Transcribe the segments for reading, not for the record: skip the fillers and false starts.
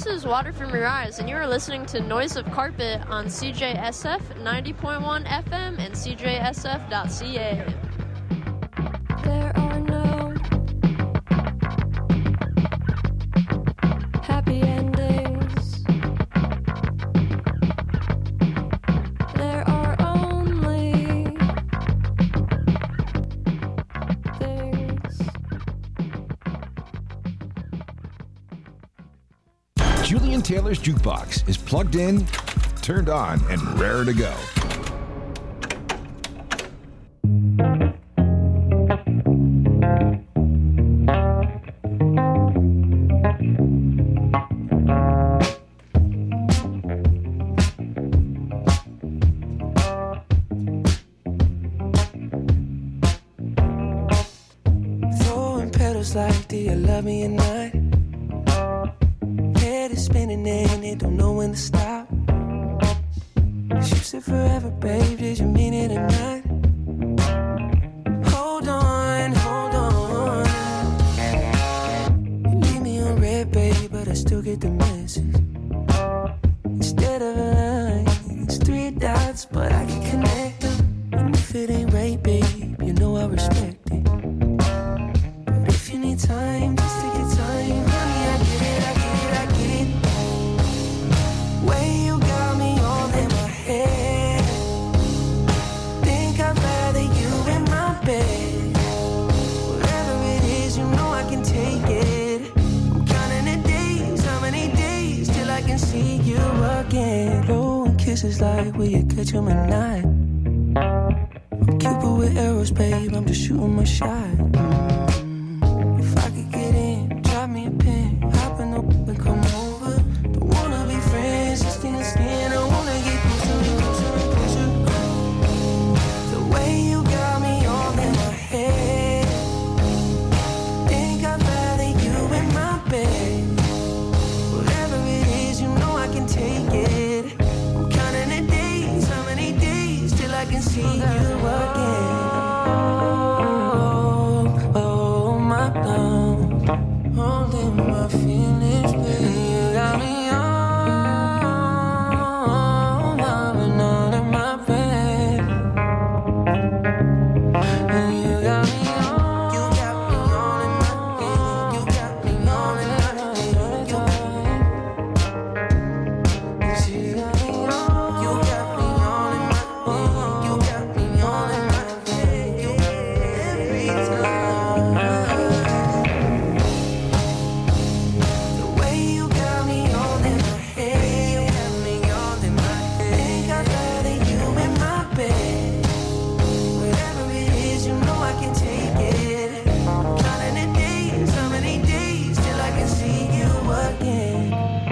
this is Water From Your Eyes, and you are listening to Noise of Carpet on CJSF 90.1 FM and CJSF.ca. There are no happy endings. There are only things. Julian Taylor's Jukebox is plugged in, turned on, and raring to go. Throwing petals like, do you love me or not? Head is spinning and it don't know when to stop. You said forever, babe, did you mean it or not? Hold on, hold on. You leave me on red, babe, but I still get the message. Instead of a line, it's 3 dots, but I can connect them. And if it ain't right, babe, you know I respect it. But if you need time, just take your time, honey, I get it, I get it, I get it. Way you got me all in my head. Think I'd rather you in my bed. Whatever it is, you know I can take it. I'm counting the days, how many days till I can see you again. Blowing kisses like, will you catch 'em at night? I'm Cupid with arrows, babe, I'm just shooting my shot. If I could get in, drop me a pin, hop in the and come over. Don't wanna be friends, just skin to skin. I wanna get closer and closer and closer. The way you got me all in my head. Think I'd rather you in my bed. Whatever it is, you know I can take it. I'm counting the days, how many days till I can see you again. Oh, my love, holding my feelings, baby. You got me all, loving all in my bed. And you got me all, you got me all in my bed. You got me all in my bed. You got me all, you got me all in my bed. You got me all in my bed. Every time. The way you got me all in my head. You got me all in my head. Think I'd rather you in my bed. Whatever it is, you know I can take it. Counting the days, how many days till I can see you again.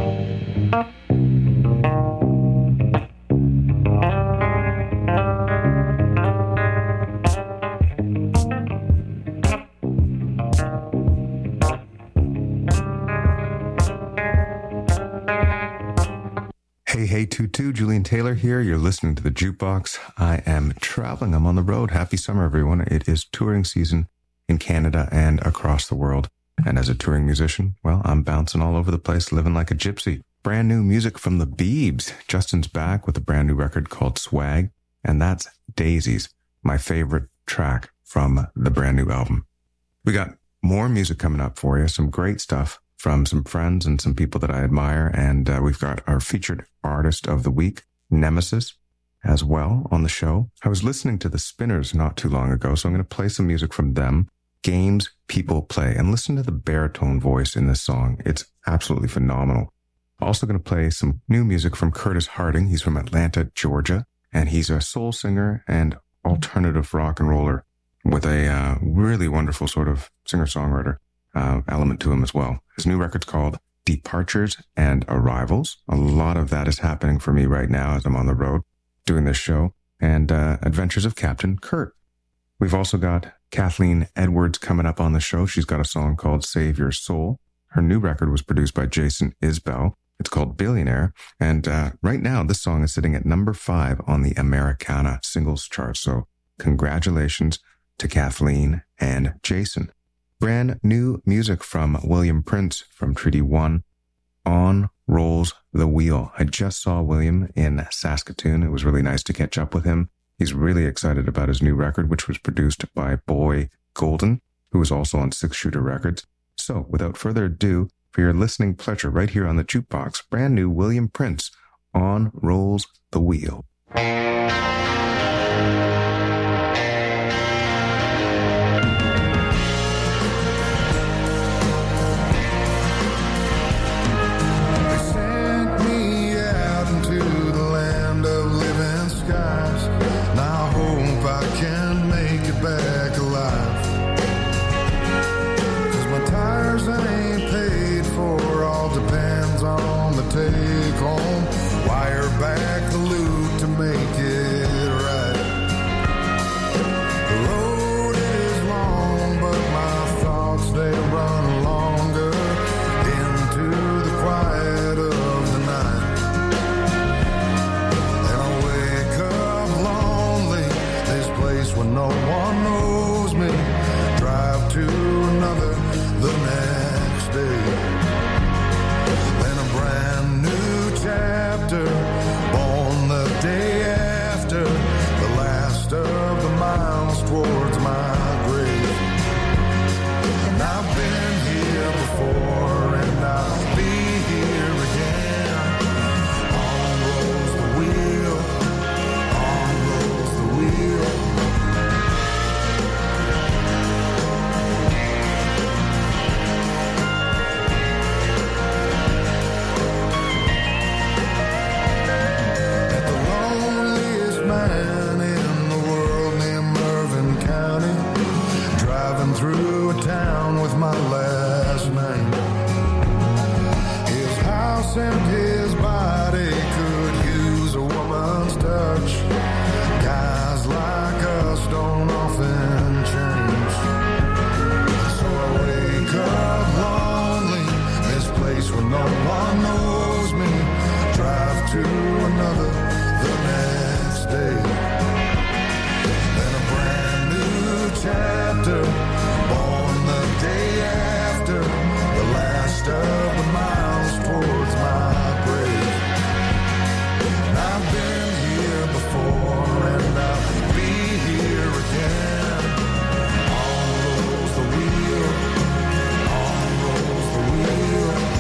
Hey, hey, Tutu, Julian Taylor here. You're listening to the Jukebox. I am traveling. I'm on the road. Happy summer, everyone. It is touring season in Canada and across the world. And as a touring musician, well, I'm bouncing all over the place, living like a gypsy. Brand new music from the Biebs. Justin's back with a brand new record called Swag. And that's Daisies, my favorite track from the brand new album. We got more music coming up for you, some great stuff from some friends and some people that I admire. And we've got our featured artist of the week, Nemesis, as well on the show. I was listening to the Spinners not too long ago, so I'm going to play some music from them. Games People Play. And listen to the baritone voice in this song. It's absolutely phenomenal. Also going to play some new music from Curtis Harding. He's from Atlanta, Georgia, and he's a soul singer and alternative rock and roller with a really wonderful sort of singer-songwriter element to him as well. His new record's called Departures and Arrivals. A lot of that is happening for me right now as I'm on the road doing this show. And Adventures of Captain Kurt. We've also got Kathleen Edwards coming up on the show. She's got a song called Save Your Soul. Her new record was produced by Jason Isbell. It's called Billionaire. And right now, this song is sitting at number 5 on the Americana singles chart. So congratulations to Kathleen and Jason. Brand new music from William Prince from Treaty 1, On rolls the wheel. I just saw William in Saskatoon. It was really nice to catch up with him. He's really excited about his new record, which was produced by Boy Golden, who is also on Six Shooter Records. So, without further ado, for your listening pleasure right here on the Jukebox, brand new William Prince, On Rolls the Wheel. Take home, wire back the loot to make it right. The road is long, but my thoughts they run longer into the quiet of the night. And I wake up lonely, this place where no one knows me. Drive to another the next day. Chapter, born the day after the last of the miles towards my grave. And I've been here before and I'll be here again. On rolls the wheel, on rolls the wheel. Through a town with my last name. His house and his body could use a woman's touch. Guys like us don't often change. So I wake up lonely, this place where no one knows me. Drive to another the next day. Then a brand new chapter, born the day after the last of the miles towards my grave. And I've been here before and I'll be here again. On rolls the wheel, on rolls the wheel.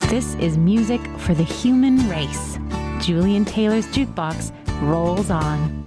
This is music for the human race. Julian Taylor's Jukebox rolls on.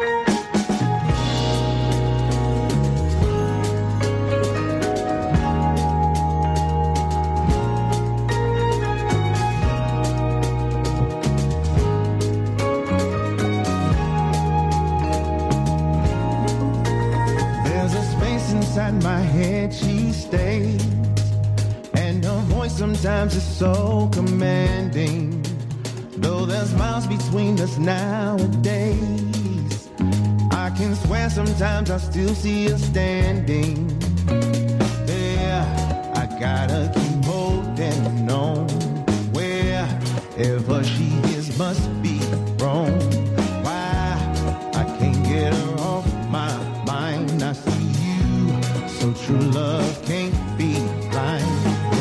There's a space inside my head she stays, and her voice sometimes is so commanding. Though there's miles between us nowadays, I can swear sometimes I still see her standing there. I gotta keep holding on. Wherever she is must be wrong. Why I can't get her off my mind. I see you, so true love can't be blind.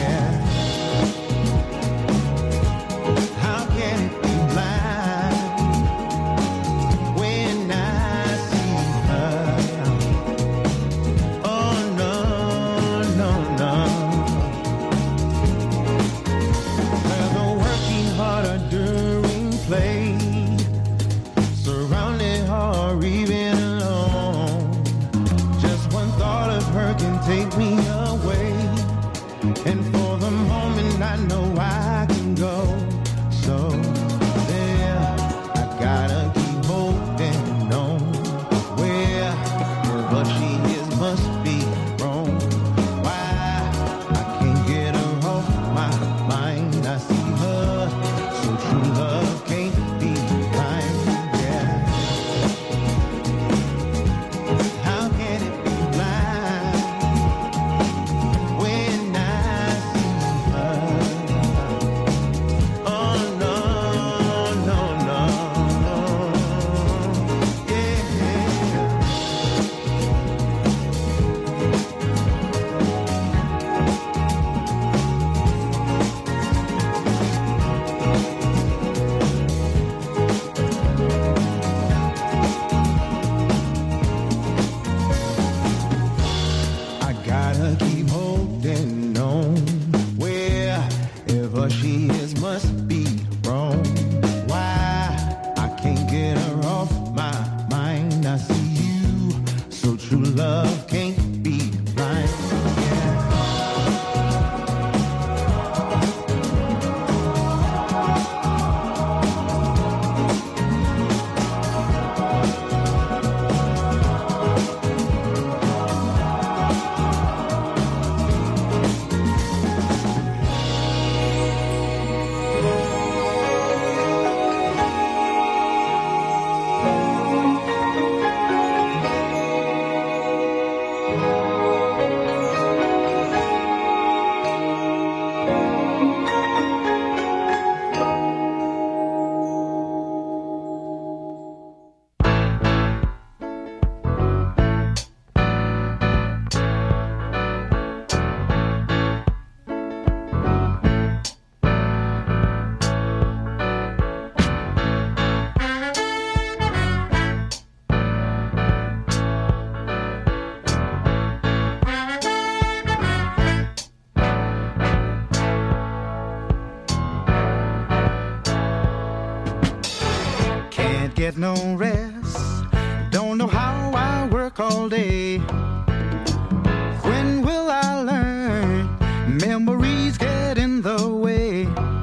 Take me away, and for the moment I know I can go. So there, I gotta keep holding on. Wherever she is must be wrong. Why I can't get her off my mind. I see her, so true love can't be blind. Yeah. How can it be blind? Get no rest, don't know how I work all day. When will I learn? Memories get in the way.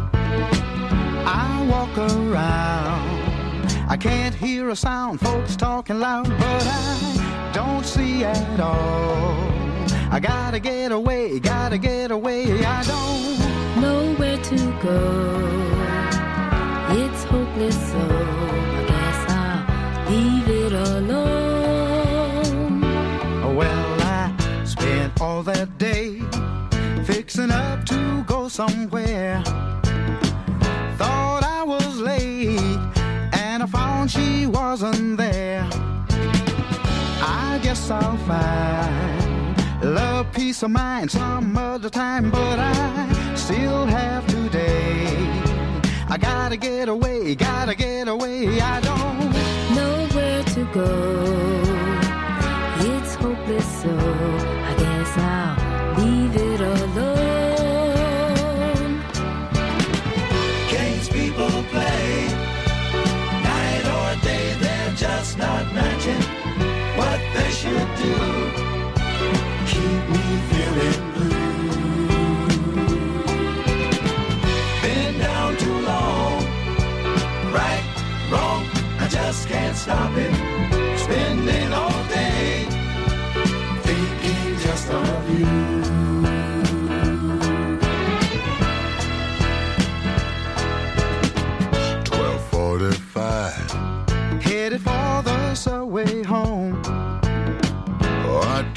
I walk around, I can't hear a sound, folks talking loud, but I don't see at all. I gotta get away, I don't know where to go. It's hopeless, so I guess I'll leave it alone. Well, I spent all that day fixing up to go somewhere. Thought I was late, and I found she wasn't there. I guess I'll find love, peace of mind some other time, but I still have today. I gotta get away, I don't know where to go. It's hopeless, so I guess I'll leave it alone.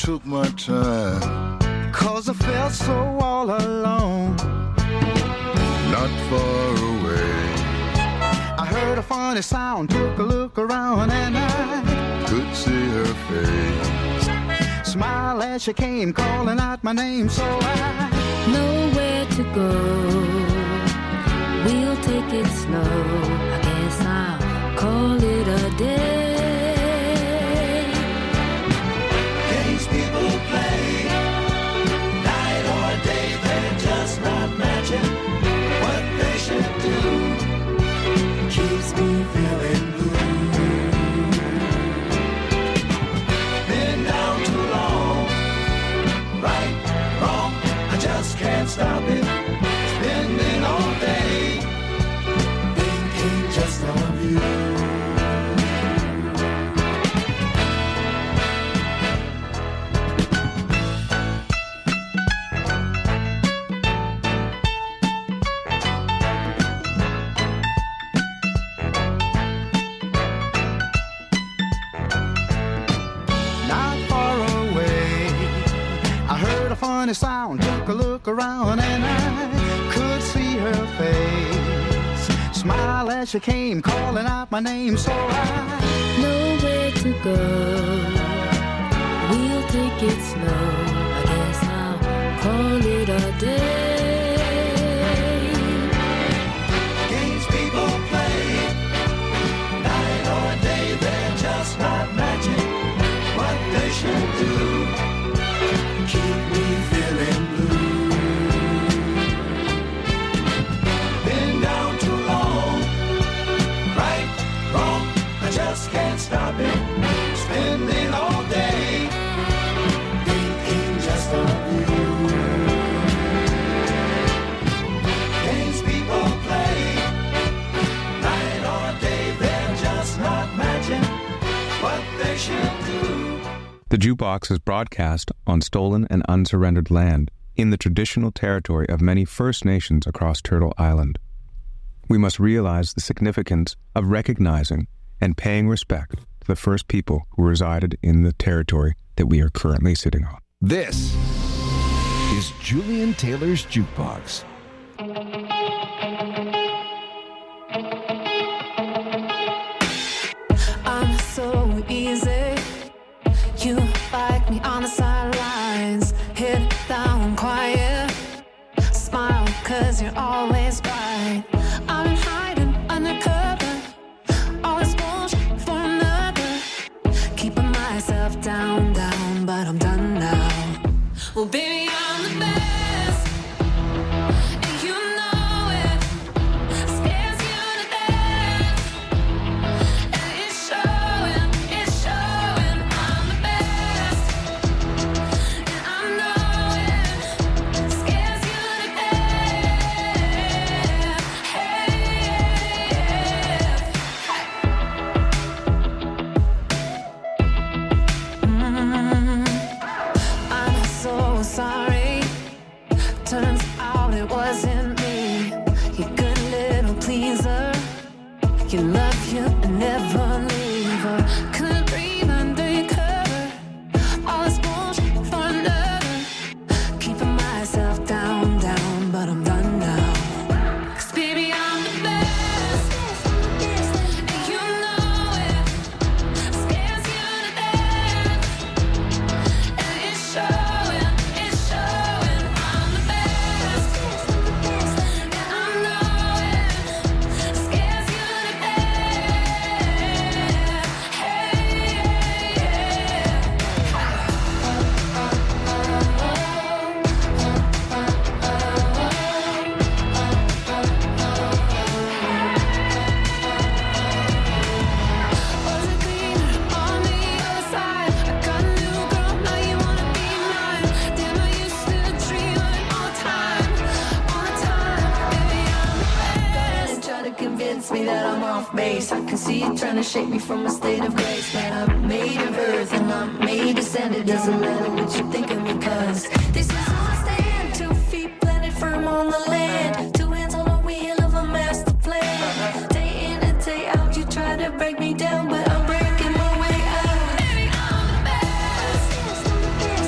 took my time. 'Cause I felt so all alone. Not far away, I heard a funny sound, took a look around, and I could see her face. Smile as she came, calling out my name, so I Nowhere to go. We'll take it slow. I guess I'll call it a day. Games people play, night or day, they're just not matching what they should do. Keeps me feeling blue. Been down too long, right, wrong, I just can't stop it. Spending all day thinking just of you. not far away. I heard a funny sound, took a look around, and I could see her face. Smile as she came, calling out my name, so I Nowhere to go. We'll take it slow. I guess I'll call it a day. Games people play, night or day, they're just not matching what they should do. Keep me feeling blue. Been down too long, right, wrong, I just can't stop it. Spending all day thinking just of you. Games people play, night or day, they're just not matching what they should do. The Jukebox is broadcast on stolen and unsurrendered land in the traditional territory of many First Nations across Turtle Island. We must realize the significance of recognizing and paying respect to the first people who resided in the territory that we are currently sitting on. This is Julian Taylor's Jukebox. I'm so easy. You like me on the sidelines. Head down quiet. Smile cause you're always right. I've been hiding undercover. Always bullshit for another. Keeping myself down, but I'm done now. Well, baby, I'm the best. And you know it. Scares you to death. And it's showing. I'm the best. And I know it. Scares you to death. I'm so sorry. Turns out it wasn't me. You good little pleaser. You love you and never leave her. Couldn't breathe under your cover. All this bullshit for another. Keeping myself down, but I'm done now. 'Cause baby, I'm the best. And you know it. Scares you to death. And it's showing. I'm the best. And I know it. Scares you to Was it cleaner on the other side? I got a new girl, now you wanna be mine. Damn, I used to dream of it all the time. Baby, I'm the best. Try to convince me that I'm off base. I can see you trying to shake me from a state of grace. But I'm made of earth and I'm made of sand. It doesn't matter what you think of me, 'cause this is all I stand. 2 feet planted firm on the land. 2 hands on the wheel of a master plan. Day in and day out, you try to break me down, but I'm breaking my way out. Baby, I'm the best.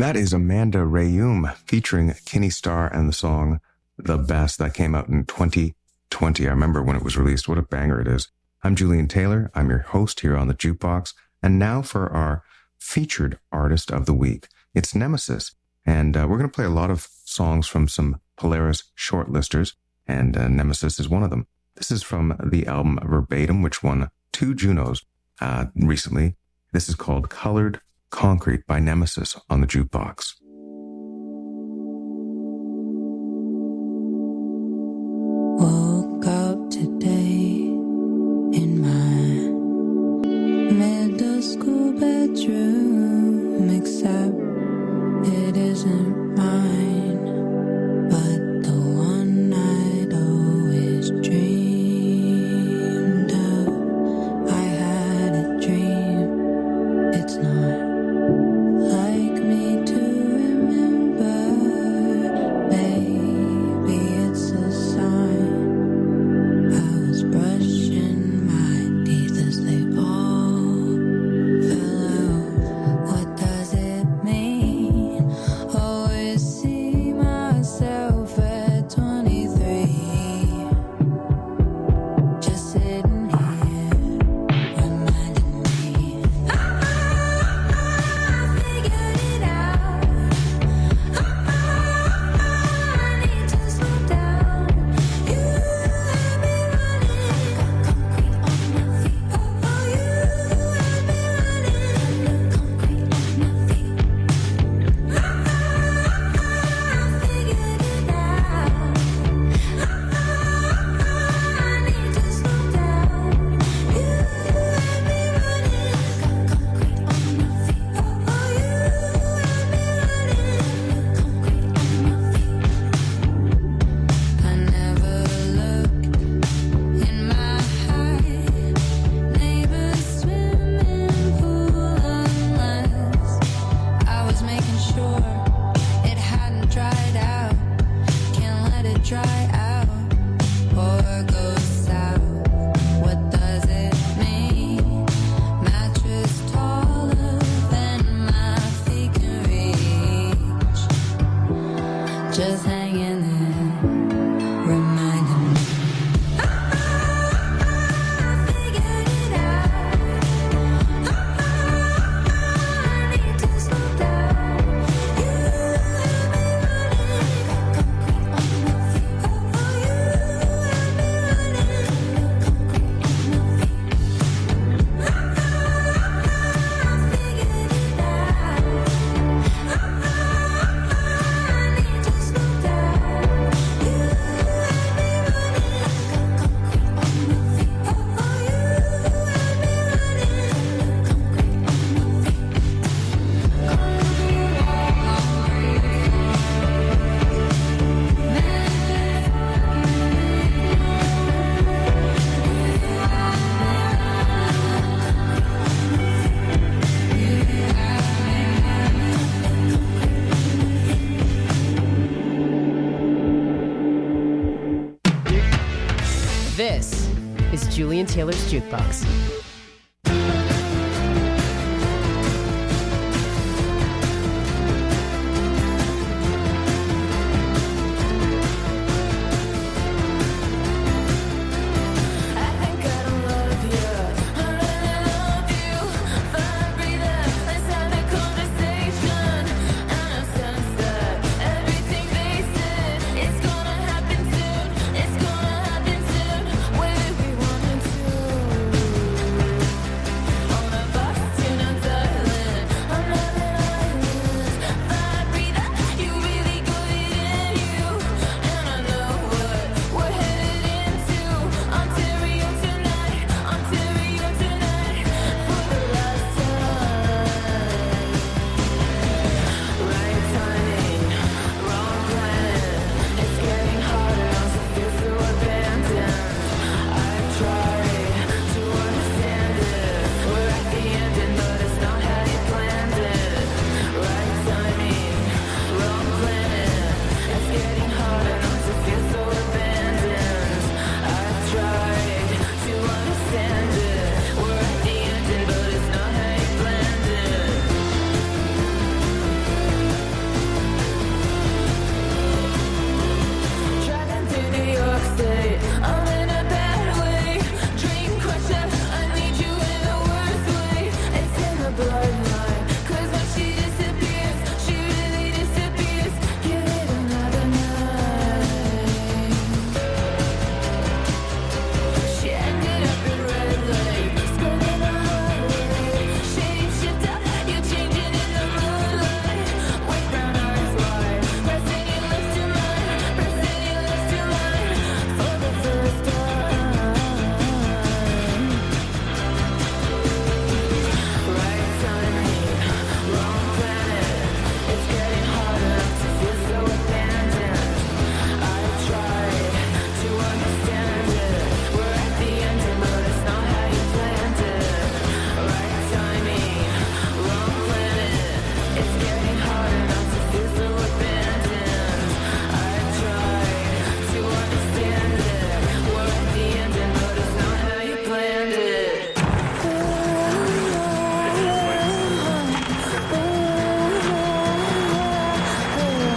That is Amanda Rayum featuring Kenny Starr and the song The Best that came out in 2020. I remember when it was released. What a banger it is. I'm Julian Taylor. I'm your host here on the Jukebox. And now for our featured artist of the week. It's Nemesis. And we're going to play a lot of songs from some Polaris shortlisters. And Nemesis is one of them. This is from the album Verbatim, which won 2 Junos recently. This is called Colored Concrete by Nemesis on the Jukebox. Woke up today in my middle school bedroom, except it isn't mine, but the one I'd always dreamed of. I had a dream, it's not like me to remember. Maybe it's a sign. I was brushing my teeth as they all fell out. What does it mean? Always see myself at 23, just sitting here, reminding me I figured it out. I need to slow down. You had me running, got concrete on my feet. Oh, you had me running, concrete on my feet. I figured it out. I need to slow down. You had me running, got concrete on my feet. Oh, you had me running, concrete on my feet. I never looked in my eye, neighbor's swimming pool, unless I was making sure it hadn't dried out. Can't let it dry out or go south. What does it mean? Mattress taller than my feet can reach, just hanging there, reminding me I figured it out. I need to slow down. You had me running, got concrete on my feet. Oh, you had me running, concrete on my feet. I figured it out. I need to slow down. You had me running, got concrete on my feet. Oh, you had me running, concrete on my feet. This is Julian Taylor's Jukebox.